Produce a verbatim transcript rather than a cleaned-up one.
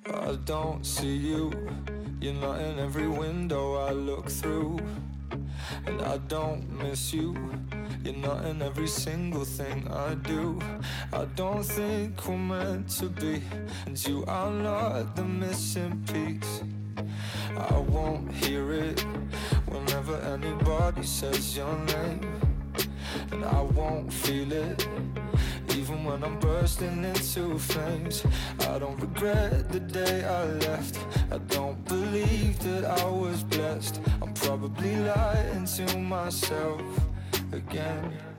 I don't see you, you're not in every window I look through. And I don't miss you, you're not in every single thing I do. I don't think we're meant to be, and you are not the missing piece. I won't hear it whenever anybody says your name, and I won't feel it even when I'm bursting into flames. I don't regret the day I left, I don't believe that I was blessed. I'm probably lying to myself again.